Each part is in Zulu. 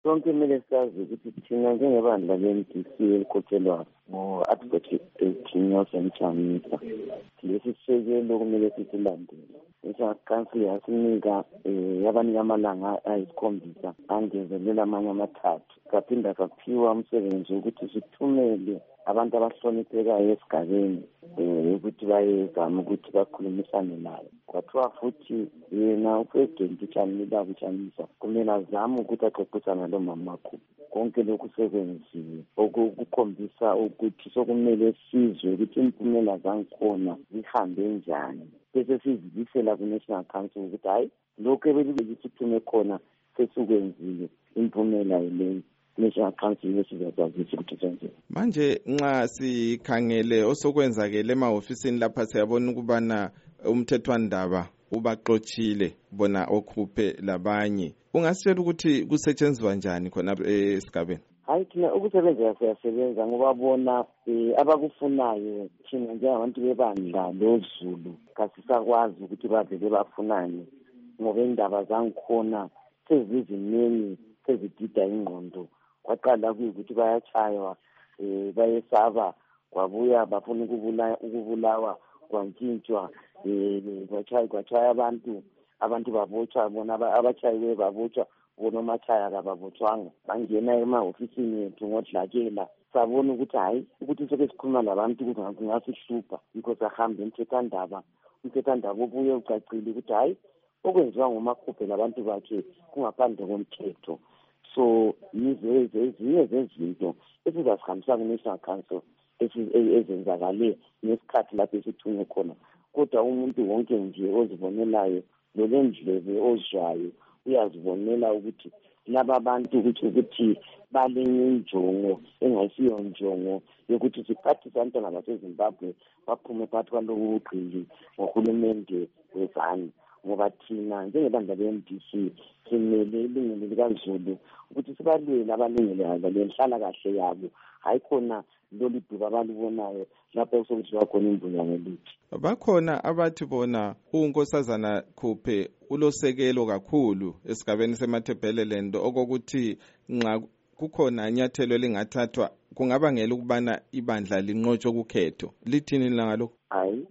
sonke kumele sazi ukuthi thina njengebandla le-MDC elikhokhelwa ngo-Advocate Nelson Chamisa, lesi sisekelo kumele sisilandele. Council yasinika yabanika amalanga ayisikhombisa angezelela amanye amathathu. Saphinda saphiwa umsebenzi ukuthi sithumele abantu abahloniphekayo esigabeni ukuthi bayezama ukuthi bakhulumisane naye. Kwathiwa futhi yena uPresident Chamisa kumele azame ukuthi axoxisane lo mama Makhubhe. Konke lokhu sekwenziwe okukhombisa ukuthi sokumele sizwe ukuthi impumela zangikhona zihambe njani. Bese sizibisela ku-National Council ukuthi hayi lokhu ebelibelithithume khona sesukwenzile impumela yileyo. National Council yesizazazisa ukuthi senze. Manje nxa sikhangele osokwenzakele emahofisini lapha siyabona ukubana umthethwandaba ubaxoxile bona okhuphe labanye. Ungasitshela ukuthi kusetshenzwa njani khona esigabeni? Hayi thina ukusebenza siyasebenza ngoba bona abakufunayo thina njengabantu bebandla loZulu kasisakwazi ukuthi bavele bafunane ngoba indaba zangikhona seziziningi sezidida ingqondo. Kwaqala kuyukuthi bayatshaywa bayesaba kwabuya bafuna ukubulawa kwantshintshwa kwatshaya abantu babotshwa bona abatshayiwe babotshwa bona omatshaya kababotshwanga bangena emahofisini ethu ngodlakela. Sabona ukuthi hayi ukuthi soke sikhuluma labantu kungasihlupha yikho sahamba umthethwandaba ubuye ucacile ukuthi hayi okwenziwa nguMakhubhe labantu bakhe kungaphandle komthetho. So ezinye zezinto esizasihambisa ku-National Council ezenzakale ngesikhathi lapho esithunywe khona. Kodwa umuntu wonke nje ozibonelayo lolendlebe ozwayo uyazibonela ukuthi laba bantu ukuthi balenye injongo engayisiyo njongo yokuthi siphathise abantwana baseZimbabwe baphume phakathi kwalobu bugqili ngohulumende wezanu. Ngoba thina njengebandla le-MDC simele ilungelo likaZulu ukuthi sibalwele abalungelo alo lenhlala kahle yabo. Hayi khona lolu duba abalibonayo lapho sokuthi bakhona imvunyane lithi. Bakhona abathi bona uNkosazana Khuphe ulosekelo kakhulu esigabeni seMatabeleland okokuthi nxa kukhona inyathelo lingathathwa kungabangela ukubana ibandla linqotshwe kukhetho. Lithini ngalokho? Hayi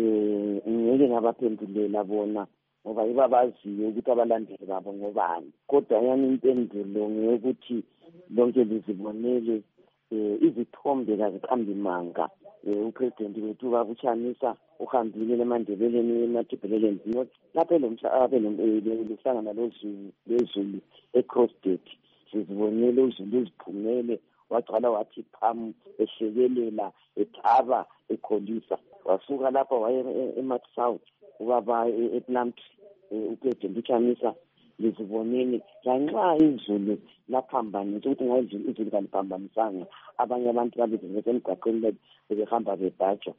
ngeke ngabaphendulela bona ngoba ibabaziyo ukuthi abalandeli babo ngobani. Kodwa yana impendulo ngeyokuthi lonke lizibonele izithombe kaziqambi manga. uPresident wethu babuchanisa uhambile eMandebeleni eMatabeleland lapho elohlangana loZulu eCrossdale. Sizibonele uZulu uziphumele wagcwala wathi phamu ehlekelela ethaba ekholisa. Wasuka lapha waye eMark South ubaba ePlant uPresident Chamisa liziboneni lanxa izulu laphambanisa ukuthi ngayizulu kaliphambanisanga abanye abantu babezenze emgwaqweni bebehamba bebhaja